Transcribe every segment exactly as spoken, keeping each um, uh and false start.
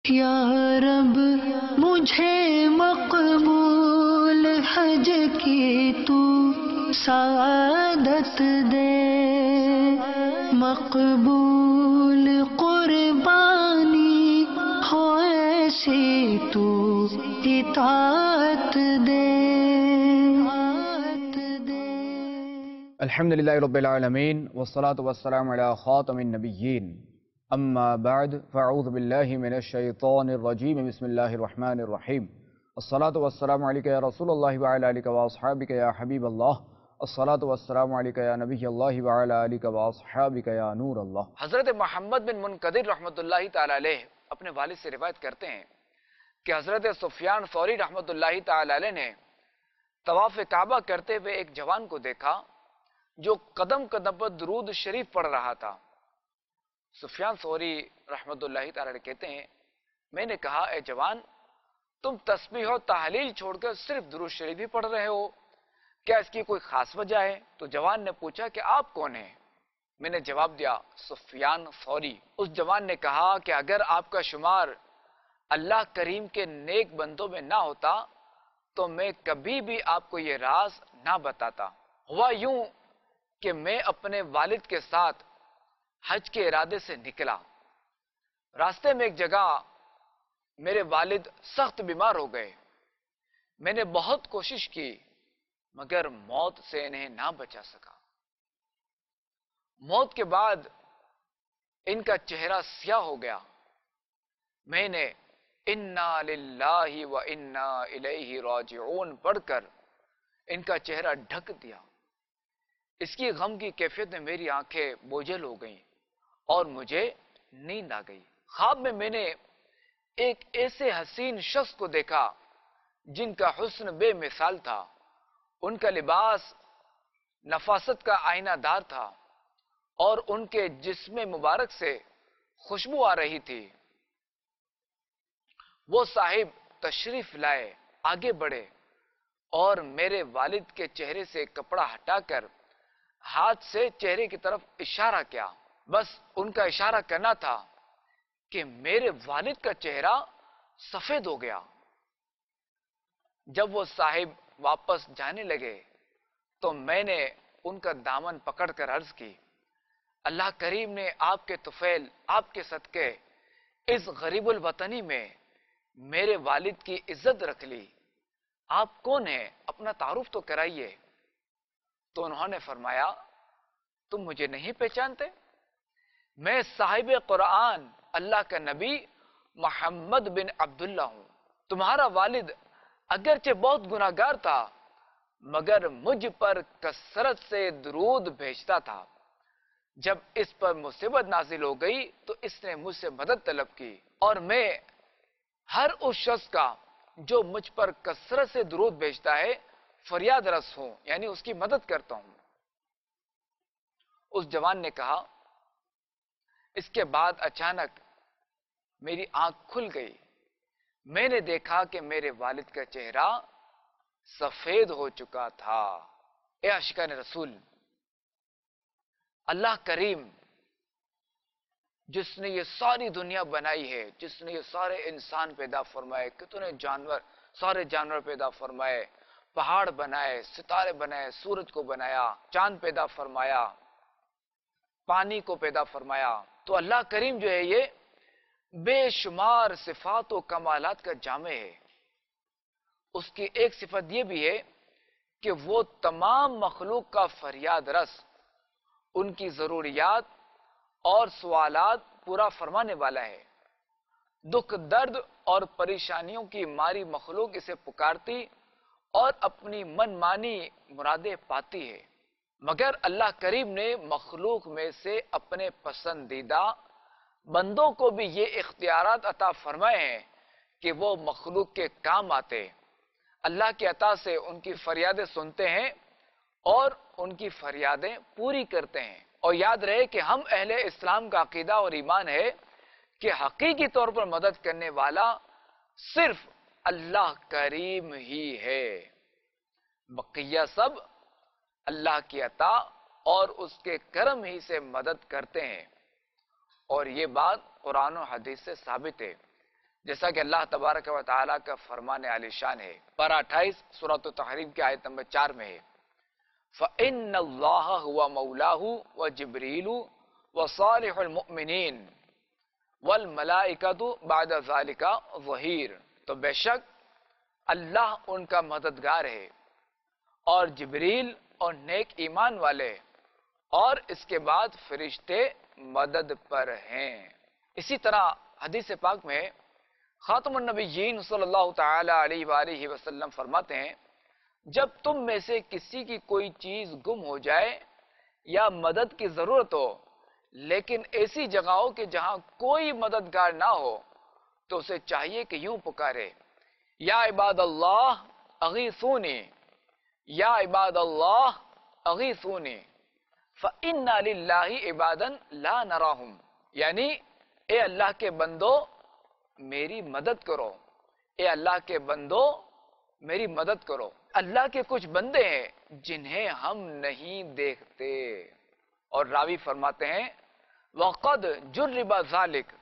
یا رب مجھے مقبول حج کی تو سعادت دے، مقبول قربانی ہو ایسی تو اطاعت دے۔ الحمد للہ رب العالمین والصلاة والسلام علی خاتم النبیین، اما بعد فاعوذ باللہ من الشیطان الرجیم، بسم اللہ الرحمن الرحیم۔ الصلاة والسلام علیکہ یا رسول اللہ وعلی آلہ واصحابہ یا حبیب اللہ، الصلاة والسلام علیکہ یا نبی اللہ وعلی آلہ واصحابہ یا نور اللہ۔ حضرت محمد بن منقدر رحمۃ اللہ تعالی علیہ اپنے والد سے روایت کرتے ہیں کہ حضرت سفیان ثوری رحمۃ اللہ تعالی علیہ نے طواف کعبہ کرتے ہوئے ایک جوان کو دیکھا جو قدم قدم پر درود شریف پڑھ رہا تھا۔ سفیان ثوری رحمۃ اللہ تعالی کہتے ہیں، میں نے کہا اے جوان، تم تسبیح و تحلیل چھوڑ کر صرف درود شریف ہی پڑھ رہے ہو، کیا اس کی کوئی خاص وجہ ہے؟ تو جوان نے پوچھا کہ آپ کون ہیں؟ میں نے جواب دیا سفیان ثوری۔ اس جوان نے کہا کہ اگر آپ کا شمار اللہ کریم کے نیک بندوں میں نہ ہوتا تو میں کبھی بھی آپ کو یہ راز نہ بتاتا۔ ہوا یوں کہ میں اپنے والد کے ساتھ حج کے ارادے سے نکلا۔ راستے میں ایک جگہ میرے والد سخت بیمار ہو گئے۔ میں نے بہت کوشش کی مگر موت سے انہیں نہ بچا سکا۔ موت کے بعد ان کا چہرہ سیاہ ہو گیا۔ میں نے انا للہ و انا الیہ راجعون پڑھ کر ان کا چہرہ ڈھک دیا۔ اس کی غم کی کیفیت میں میری آنکھیں بوجھل ہو گئیں اور مجھے نیند آ گئی۔ خواب میں میں نے ایک ایسے حسین شخص کو دیکھا جن کا حسن بے مثال تھا۔ ان کا لباس نفاست کا آئینہ دار تھا اور ان کے جسم مبارک سے خوشبو آ رہی تھی۔ وہ صاحب تشریف لائے، آگے بڑھے اور میرے والد کے چہرے سے کپڑا ہٹا کر ہاتھ سے چہرے کی طرف اشارہ کیا۔ بس ان کا اشارہ کرنا تھا کہ میرے والد کا چہرہ سفید ہو گیا۔ جب وہ صاحب واپس جانے لگے تو میں نے ان کا دامن پکڑ کر عرض کی، اللہ کریم نے آپ کے طفیل، آپ کے صدقے اس غریب الوطنی میں میرے والد کی عزت رکھ لی۔ آپ کون ہیں؟ اپنا تعارف تو کرائیے۔ تو انہوں نے فرمایا، تم مجھے نہیں پہچانتے؟ میں صاحب قرآن، اللہ کا نبی محمد بن عبداللہ ہوں۔ تمہارا والد اگرچہ بہت گناہگار تھا مگر مجھ پر کثرت سے درود بھیجتا تھا۔ جب اس پر مصیبت نازل ہو گئی تو اس نے مجھ سے مدد طلب کی اور میں ہر اس شخص کا جو مجھ پر کثرت سے درود بھیجتا ہے فریاد رس ہوں، یعنی اس کی مدد کرتا ہوں۔ اس جوان نے کہا، اس کے بعد اچانک میری آنکھ کھل گئی۔ میں نے دیکھا کہ میرے والد کا چہرہ سفید ہو چکا تھا۔ اے عاشقان رسول، اللہ کریم جس نے یہ ساری دنیا بنائی ہے، جس نے یہ سارے انسان پیدا فرمائے، کتنے جانور، سارے جانور پیدا فرمائے، پہاڑ بنائے، ستارے بنائے، سورج کو بنایا، چاند پیدا فرمایا، پانی کو پیدا فرمایا، تو اللہ کریم جو ہے یہ بے شمار صفات و کمالات کا جامع ہے۔ اس کی ایک صفت یہ بھی ہے کہ وہ تمام مخلوق کا فریاد رس، ان کی ضروریات اور سوالات پورا فرمانے والا ہے۔ دکھ درد اور پریشانیوں کی ماری مخلوق اسے پکارتی اور اپنی من مانی مرادیں پاتی ہے، مگر اللہ کریم نے مخلوق میں سے اپنے پسندیدہ بندوں کو بھی یہ اختیارات عطا فرمائے ہیں کہ وہ مخلوق کے کام آتے، اللہ کی عطا سے ان کی فریادیں سنتے ہیں اور ان کی فریادیں پوری کرتے ہیں۔ اور یاد رہے کہ ہم اہل اسلام کا عقیدہ اور ایمان ہے کہ حقیقی طور پر مدد کرنے والا صرف اللہ کریم ہی ہے، بقیہ سب اللہ کی عطا اور اس کے کرم ہی سے مدد کرتے ہیں۔ اور یہ بات قرآن و حدیث سے ثابت ہے۔ جیسا کہ اللہ تبارک و تعالیٰ کا فرمان عالی شان ہے، پارہ اٹھائیس سورۃ التحریم کی آیت نمبر چار میں ہے، فَإِنَّ اللَّهَ هُوَ مَوْلَاهُ وَجِبْرِيلُ وَصَالِحُ الْمُؤْمِنِينَ وَالْمَلَائِكَةُ بَعْدَ ذَلِكَ ظَهِيرٌ، تو بے شک اللہ ان کا مددگار ہے، اور جبریل اور نیک ایمان والے، اور اس کے بعد فرشتے مدد پر ہیں۔ اسی طرح حدیث پاک میں خاتم النبیین صلی اللہ تعالی علیہ وآلہ وسلم فرماتے ہیں، جب تم میں سے کسی کی کوئی چیز گم ہو جائے یا مدد کی ضرورت ہو، لیکن ایسی جگہ ہو کہ جہاں کوئی مددگار نہ ہو، تو اسے چاہیے کہ یوں پکارے، یا عباد اللہ اغیثونی، یا عباد اللہ اغیثونی فَإِنَّا لِلَّهِ عِبَادًا لَا نَرَاهُمْ، یعنی اے اللہ کے بندو میری مدد کرو، اے اللہ کے بندو میری مدد کرو۔ اللہ کے کچھ بندے ہیں جنہیں ہم نہیں دیکھتے، اور راوی فرماتے ہیں وَقَدْ جُرِّبَ ذَلِكَ،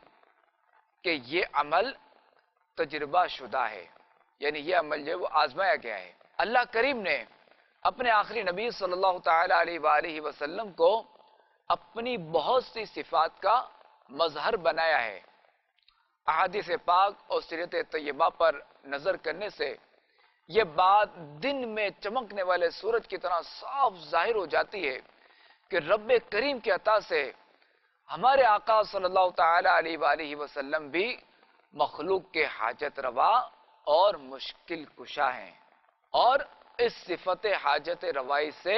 کہ یہ عمل تجربہ شدہ ہے، یعنی یہ عمل جو ہے وہ آزمایا گیا ہے۔ اللہ کریم نے اپنے آخری نبی صلی اللہ تعالی علیہ وآلہ وسلم کو اپنی بہت سی صفات کا مظہر بنایا ہے۔ احادیث پاک اور سیرت طیبہ پر نظر کرنے سے یہ بات دن میں چمکنے والے سورج کی طرح صاف ظاہر ہو جاتی ہے کہ رب کریم کی عطا سے ہمارے آقا صلی اللہ تعالی علیہ وآلہ وسلم بھی مخلوق کے حاجت روا اور مشکل کشا ہیں، اور اس صفت حاجت روائی سے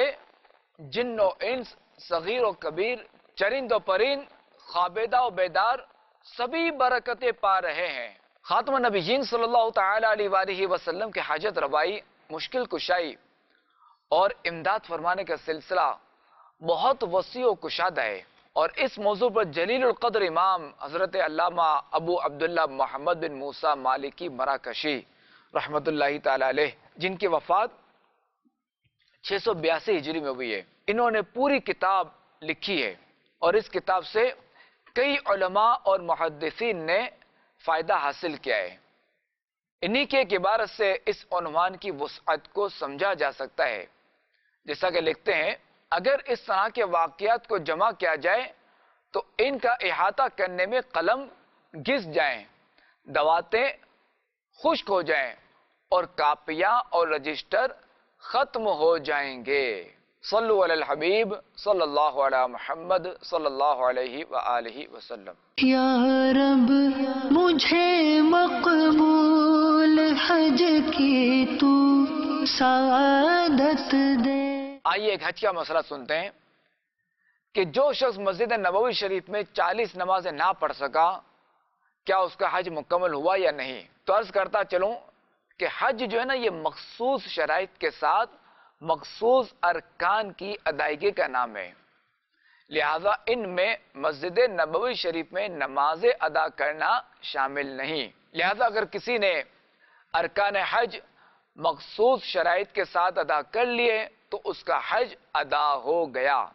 جن و انس، صغیر و کبیر، چرند و پرند، خوابیدہ و بیدار سبھی برکتیں پا رہے ہیں۔ خاتم النبیین صلی اللہ تعالی علیہ وآلہ وسلم کے حاجت روائی، مشکل کشائی اور امداد فرمانے کا سلسلہ بہت وسیع و کشادہ ہے، اور اس موضوع پر جلیل القدر امام حضرت علامہ ابو عبداللہ محمد بن موسیٰ مالکی مراکشی رحمت اللہ تعالی علیہ، جن کی وفات چھ سو بیاسی ہجری میں ہوئی ہے، انہوں نے پوری کتاب لکھی ہے، اور اس کتاب سے کئی علماء اور محدثین نے فائدہ حاصل کیا ہے۔ انہی کے ایک عبارت سے اس عنوان کی وسعت کو سمجھا جا سکتا ہے، جیسا کہ لکھتے ہیں، اگر اس طرح کے واقعات کو جمع کیا جائے تو ان کا احاطہ کرنے میں قلم گھس جائیں، دواتیں خشک ہو جائیں، اور کاپیاں اور رجسٹر ختم ہو جائیں گے۔ صلو علی الحبیب صلی اللہ علی محمد صلی اللہ علیہ وآلہ وسلم۔ یا رب مجھے مقبول حج کی تو سعادت دے۔ آئیے ایک حج کا مسئلہ سنتے ہیں کہ جو شخص مسجد نبوی شریف میں چالیس نمازیں نہ پڑھ سکا، کیا اس کا حج مکمل ہوا یا نہیں؟ تو عرض کرتا چلوں کہ حج جو ہے نا، یہ مخصوص شرائط کے ساتھ مخصوص ارکان کی ادائیگی کا نام ہے، لہذا ان میں مسجد نبوی شریف میں نماز ادا کرنا شامل نہیں۔ لہذا اگر کسی نے ارکان حج مخصوص شرائط کے ساتھ ادا کر لیے تو اس کا حج ادا ہو گیا۔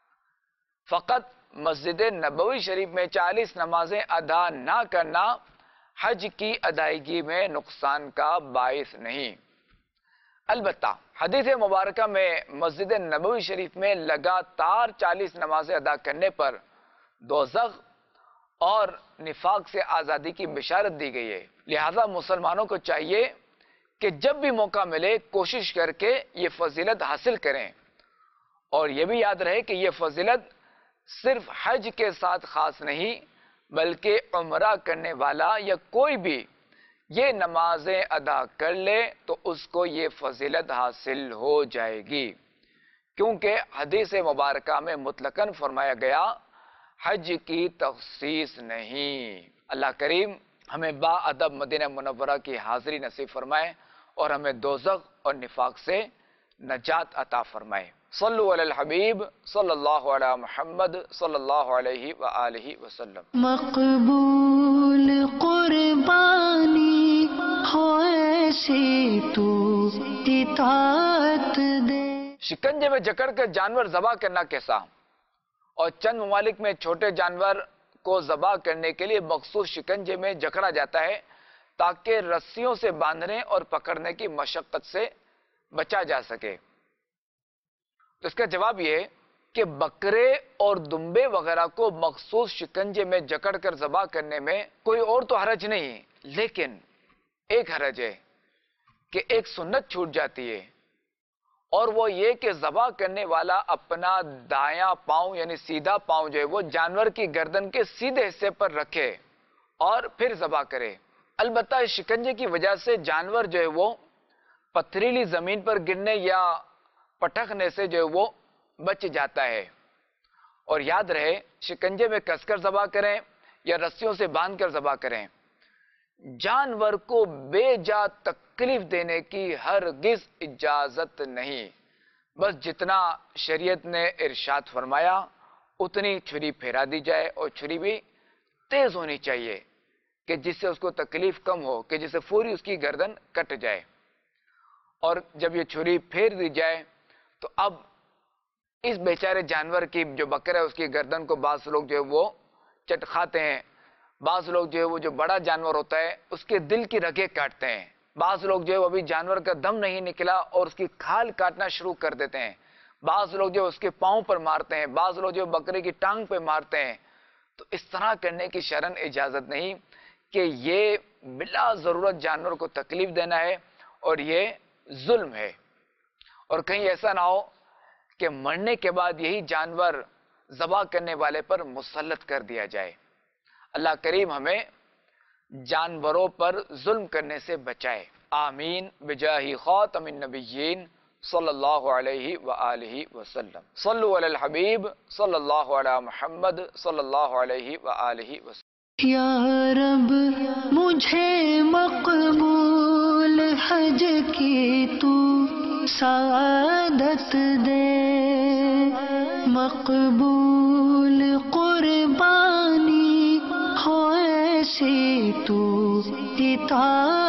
فقط مسجد نبوی شریف میں چالیس نمازیں ادا نہ کرنا حج کی ادائیگی میں نقصان کا باعث نہیں۔ البتہ حدیث مبارکہ میں مسجد نبوی شریف میں لگاتار چالیس نمازیں ادا کرنے پر دوزخ اور نفاق سے آزادی کی بشارت دی گئی ہے، لہذا مسلمانوں کو چاہیے کہ جب بھی موقع ملے کوشش کر کے یہ فضیلت حاصل کریں، اور یہ بھی یاد رہے کہ یہ فضیلت صرف حج کے ساتھ خاص نہیں، بلکہ عمرہ کرنے والا یا کوئی بھی یہ نمازیں ادا کر لے تو اس کو یہ فضیلت حاصل ہو جائے گی، کیونکہ حدیث مبارکہ میں مطلقاً فرمایا گیا حج کی تخصیص نہیں۔ اللہ کریم ہمیں با ادب مدینہ منورہ کی حاضری نصیب فرمائے اور ہمیں دوزخ اور نفاق سے نجات عطا فرمائے۔ صلو علی الحبیب صلی اللہ علی محمد صلی اللہ علیہ وآلہ وسلم۔ مقبول قربانی ہو ایسی تو اطاعت دے۔ شکنجے میں جکڑ کر جانور ذبح کرنا کیسا؟ اور چند ممالک میں چھوٹے جانور کو ذبح کرنے کے لیے مخصوص شکنجے میں جکڑا جاتا ہے تاکہ رسیوں سے باندھنے اور پکڑنے کی مشقت سے بچا جا سکے۔ تو اس کا جواب یہ کہ بکرے اور دمبے وغیرہ کو مخصوص شکنجے میں جکڑ کر ذبح کرنے میں کوئی اور تو حرج نہیں، لیکن ایک حرج ہے کہ ایک سنت چھوٹ جاتی ہے، اور وہ یہ کہ ذبح کرنے والا اپنا دایاں پاؤں یعنی سیدھا پاؤں جو ہے وہ جانور کی گردن کے سیدھے حصے پر رکھے اور پھر ذبح کرے۔ البتہ اس شکنجے کی وجہ سے جانور جو ہے وہ پتھریلی زمین پر گرنے یا پٹکنے سے جو ہے وہ بچ جاتا ہے۔ اور یاد رہے، شکنجے میں کس کر ذبح کریں یا رسیوں سے باندھ کر ذبح کریں، جانور کو بے جا تکلیف دینے کی ہرگز اجازت نہیں۔ بس جتنا شریعت نے ارشاد فرمایا اتنی چھری پھیرا دی جائے، اور چھری بھی تیز ہونی چاہیے کہ جس سے اس کو تکلیف کم ہو، کہ جس سے فوری اس کی گردن کٹ جائے۔ اور جب یہ چھری پھیر دی جائے تو اب اس بیچارے جانور کی جو بکرا ہے اس کی گردن کو بعض لوگ جو ہے وہ چٹ کھاتے ہیں، بعض لوگ جو ہے وہ جو بڑا جانور ہوتا ہے اس کے دل کی رگیں کاٹتے ہیں، بعض لوگ جو ہے وہ ابھی جانور کا دم نہیں نکلا اور اس کی کھال کاٹنا شروع کر دیتے ہیں، بعض لوگ جو اس کے پاؤں پر مارتے ہیں، بعض لوگ جو بکرے کی ٹانگ پہ مارتے ہیں۔ تو اس طرح کرنے کی شرعاً اجازت نہیں کہ یہ بلا ضرورت جانور کو تکلیف دینا ہے، اور یہ ظلم ہے۔ اور کہیں ایسا نہ ہو کہ مرنے کے بعد یہی جانور ذبح کرنے والے پر مسلط کر دیا جائے۔ اللہ کریم ہمیں جانوروں پر ظلم کرنے سے بچائے، آمین بجاہ خاتم النبیین صلی اللہ علیہ وآلہ وسلم۔ صلو علی الحبیب صلی اللہ علی محمد صلی اللہ علیہ وآلہ وسلم۔ یا رب مجھے مقبول حج کی تو سعادت دے، مقبول قربانی ہو ایسی تو اطاعت